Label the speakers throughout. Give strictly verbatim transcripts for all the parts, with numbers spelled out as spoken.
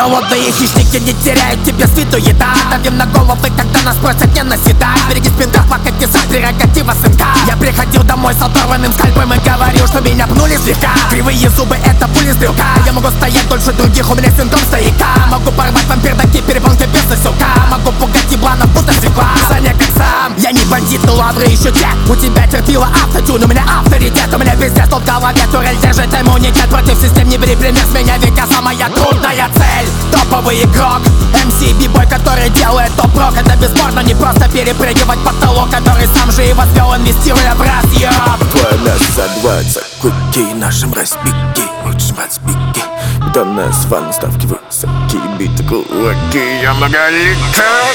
Speaker 1: Голодные хищники не теряют тебе с виду еда. Давим на головы, когда нас просят не наседать. Береги спинка, плакать не сам, прерогатива сынка. Я приходил домой с оторванным скальпом и говорил, что меня пнули слегка. Кривые зубы — это пули стрелка. Я могу стоять дольше других, у меня синдром стояка. Могу порвать вампир, такие перепонки без насилка. Могу пугать ебланов, будто свекла. Саня как сам, я не бандит, но лавры еще те. У тебя терпила автотюн, у меня авторитет. У меня пиздец, тут в голове турель держит иммунитет. Против систем не бери пример с меня, ведь я самая трудная цель. Топовый игрок, эм си, бибой, который делает топ-рок. Это бесспорно, не просто перепрыгивать потолок, который сам же и возвел, инвестируя в раз, ёб.
Speaker 2: Твоя нас задвадцать, кутей нашим разбеги. Лучше подсбеги, до нас ван ставки высокие, биты кулаки. Я многоликий.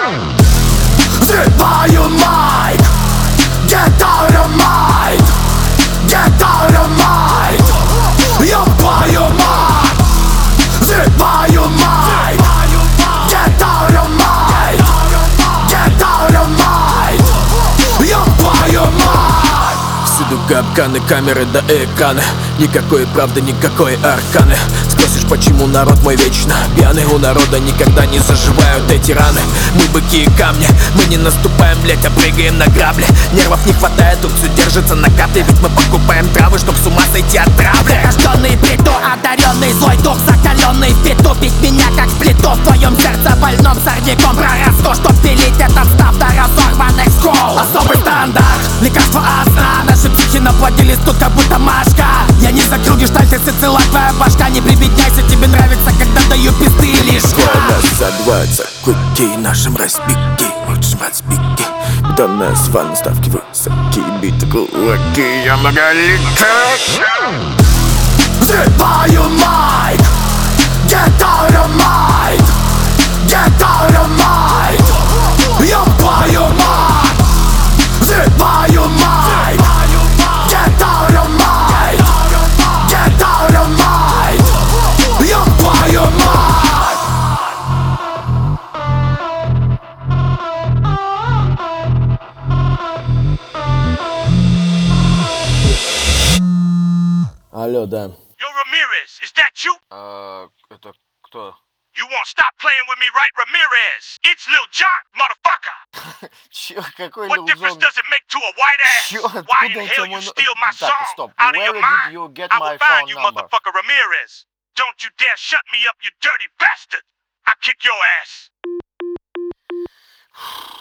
Speaker 1: Взрываю майк, get out of mind, get out of mind. Ёб твою мать. Взрываю майк, get out of mind, get out of mind. Ёб твою мать.
Speaker 2: Всюду капканы, камеры да экраны. Никакой правды, никакой арканы. Спросишь, почему народ мой вечно пьяный? У народа никогда не заживают эти раны. Мы быки и камни, мы не наступаем, блять, а прыгаем на грабли. Нервов не хватает, тут все держится на капле. Ведь мы покупаем травы, чтоб с ума сойти от травли.
Speaker 1: Рожденный плиту, одаренный, злой дух закаленный в пету. Бить меня как плиту в твоем сердце больном сорняком. Прорасту, чтоб пилить этот став до разорванных скул. Особый стандарт, лекарство от сна. Наши психи наплодились тут как будто Машка. Я не закрыл гештальт, если цела твоя башка. Не прибедняйся, тебе нравится, когда даю пизды лишь.
Speaker 2: Твоя нас задвадцать, кутей нашим разбеги. Лучше подсбеги, до нас ван ставки высокие, биты кулаки. Я многоликий.
Speaker 1: Взрываю майк, get out of mind, get out of mind. Ёб твою мать. Взрываю майк, get out of mind, get out of mind. Ёб твою мать.
Speaker 2: Алло, да.
Speaker 3: Yo, Ramirez, is that you?
Speaker 2: А, это кто?
Speaker 3: You won't stop playing with me, right, Ramirez? It's Lil Jon, motherfucker.
Speaker 2: Чё, какой
Speaker 3: What
Speaker 2: Lil
Speaker 3: difference
Speaker 2: Jon?
Speaker 3: does it make to a white ass?
Speaker 2: Чё,
Speaker 3: Why in
Speaker 2: откуда
Speaker 3: hell
Speaker 2: этому
Speaker 3: you
Speaker 2: ну-
Speaker 3: steal my
Speaker 2: Так,
Speaker 3: song
Speaker 2: стоп.
Speaker 3: out of
Speaker 2: Where
Speaker 3: your
Speaker 2: did
Speaker 3: mind?
Speaker 2: you get
Speaker 3: I
Speaker 2: my
Speaker 3: will find
Speaker 2: phone
Speaker 3: you,
Speaker 2: number?
Speaker 3: motherfucker Ramirez. Don't you dare shut me up, you dirty bastard. I'll kick your ass.